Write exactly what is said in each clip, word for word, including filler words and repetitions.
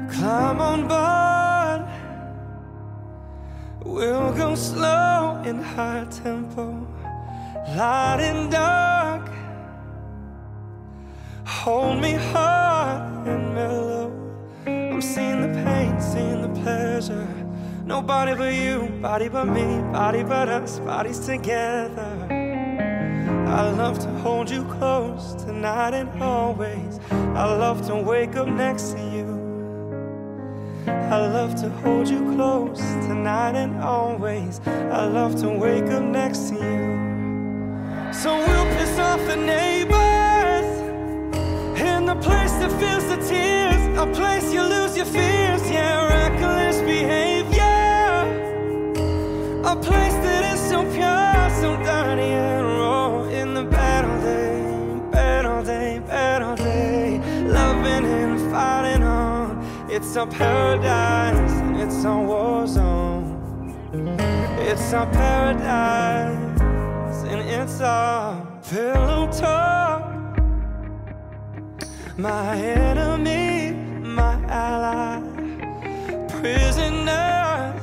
Climb on board. We'll go slow in high tempo, light and dark. Hold me hard and mellow. I'm seeing the pain, seeing the pleasure. Nobody but you, body but me, body but us, bodies together. I love to hold you close tonight and always. I love to wake up next to you. I love to hold you close tonight and always. I love to wake up next to you. So we'll piss off the neighbors in the place that feels the tears, a place you lose your fears. Yeah, reckless behavior, a place that is so pure, so dirty and raw. In the bad all day, bad all day, bad all day, loving and fighting on. It's our paradise, it's our war zone. It's our paradise, and it's our pillow talk. My enemy, my ally, prisoners.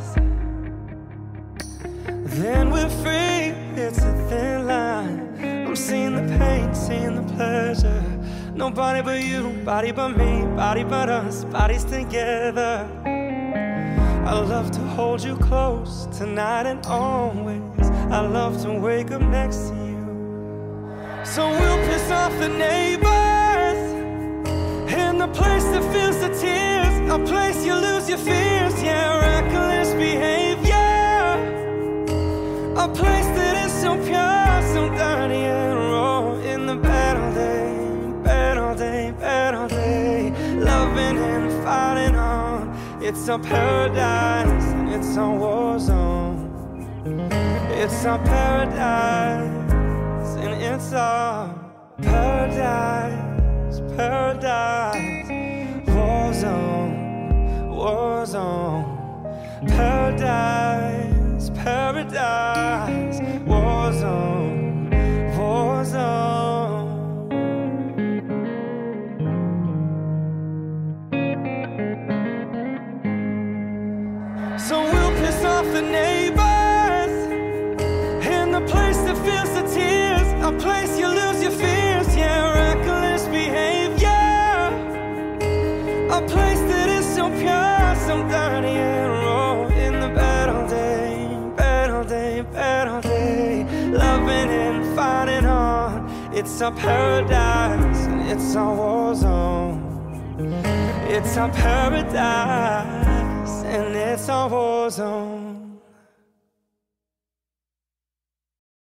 Then we're free, it's a thin line. I'm seeing the pain, seeing the pleasure. Nobody but you, body but me, body but us, bodies together. I love to hold you close tonight and always. I love to wake up next to you. So we'll piss off the neighbors in the place that feels the tears, a place you lose your fears. Yeah, reckless behavior, a place that is so pure, so dirty and raw. In the bad all day, bad all day, bad all day, loving and fighting on. It's our paradise, it's our war zone. It's our paradise, and it's our paradise, paradise, war zone, war zone, paradise, paradise, war zone, war zone. So we'll piss off the neighbors in the place that feels the tears, a place you lose your fears. Yeah, reckless behavior, a place that is so pure, so dirty and raw. In the bad all day, bad all day, bad all day, loving and fighting on. It's our paradise, and it's our war zone. It's our paradise, and it's our war zone.